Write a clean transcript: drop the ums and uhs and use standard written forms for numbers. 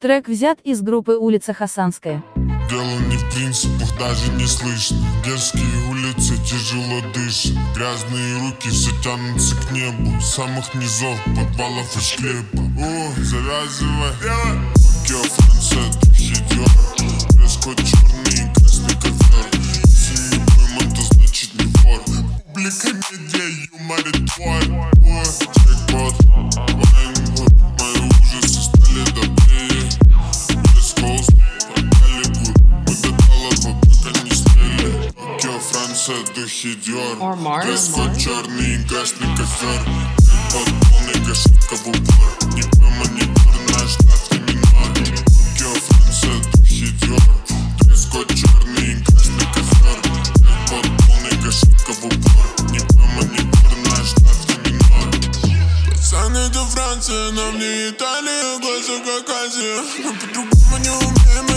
Трек взят из группы «Улица Хасанская». Дело не в принципах, даже не слышно. Дерзкие улицы, тяжело дышат. Грязные руки все тянутся к небу. С самых низов, подвалов и шклепа. О, завязывай. Токио, Франция, духи Диор. Дресс-код черный и красный ковер. Если не пойман, то значит не вор. Публика, медиа, юмор и твой. О, джекпот, Вайнгуд. Мои ужасы стали добрее. Дресс-коуст, Голливуд. Мы до талого, пока не сняли. Токио, Франция, духи Диор. Дресс-код черный и красный ковер. Джекпот, полный гашетка в упор. Не пойман, не вор, наш штат не минор. Токио, Франция, духи Диор. Дресс-код черный и красный ковер. Джекпот, полный гашетка в упор. Не пойман, не вор, наш штат не минор. Пацаны, это Франция, нам не Италия, глаза как Азия. Мы по-другому не умеем.